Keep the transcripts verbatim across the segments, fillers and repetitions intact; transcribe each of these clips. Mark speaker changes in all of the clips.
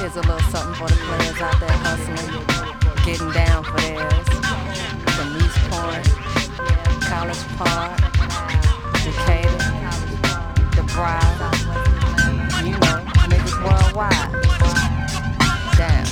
Speaker 1: Here's a little something for the players out there hustling, getting down for theirs. From East Point, College Park, Decatur, the Bride, you know, niggas worldwide. Down.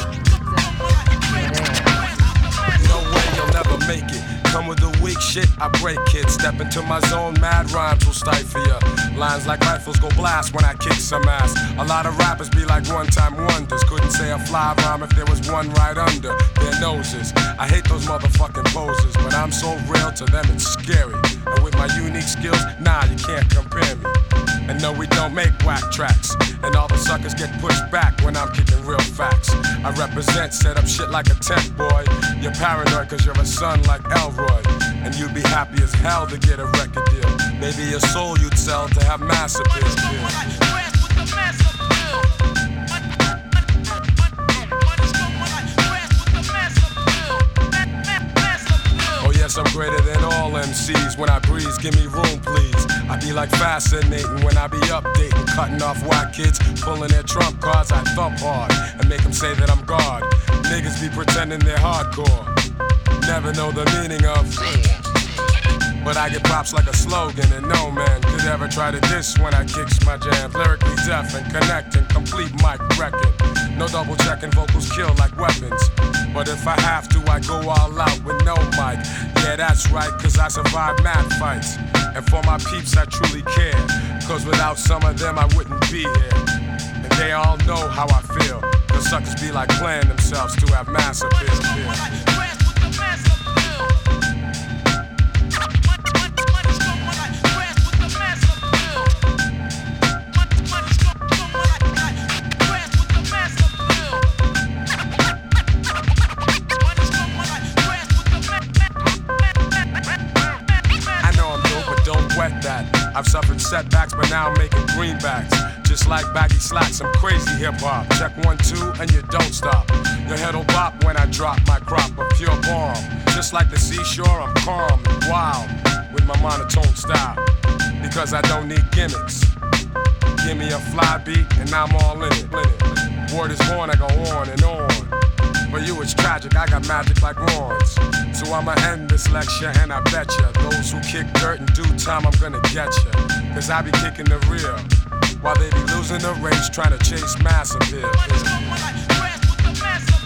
Speaker 2: No way you'll never make it. Come with the weak shit, I break it. Step into my zone, mad rhymes will stifle ya. Lines like rifles go blast when I kick some ass. A lot of rappers be like one-time wonders. Couldn't say a fly rhyme if there was one right under their noses. I hate those motherfucking poses, but I'm so real to them it's scary. And with my unique skills, nah, you can't compare me. And no, we don't make whack tracks. And all the suckers get pushed back when I'm kicking real facts. I represent, set up shit like a tent boy. You're paranoid cause you're a son like Elroy. And you'd be happy as hell to get a record deal. Maybe your soul you'd sell to have mass appeal. Oh yes, I'm greater than all M Cs. When I breeze, give me room please. I be like fascinating when I be updating, cutting off white kids, pulling their trump cards. I thump hard and make them say that I'm God. Niggas be pretending they're hardcore, never know the meaning of. But I get props like a slogan, and no man could ever try to diss when I kicks my jam. Lyrically deaf and connecting, complete mic record. No double checking, vocals kill like weapons. But if I have to, I go all out with no mic. Yeah, that's right, cause I survived mad fights. And for my peeps, I truly care. Cause without some of them, I wouldn't be here. And they all know how I feel. The suckers be like playing themselves to have mass appeal. That. I've suffered setbacks, but now I'm making greenbacks. Just like baggy slacks, I'm crazy hip-hop. Check one, two, and you don't stop. Your head'll bop when I drop my crop of pure bomb. Just like the seashore, I'm calm and wild with my monotone style. Because I don't need gimmicks. Give me a fly beat, and I'm all in it. Word is born, I go on and on. For you it's tragic, I got magic like wands. So I'ma end this lecture and I bet ya those who kick dirt in due time I'm gonna get ya. Cause I be kicking the real while they be losing the race trying to chase mass appeal.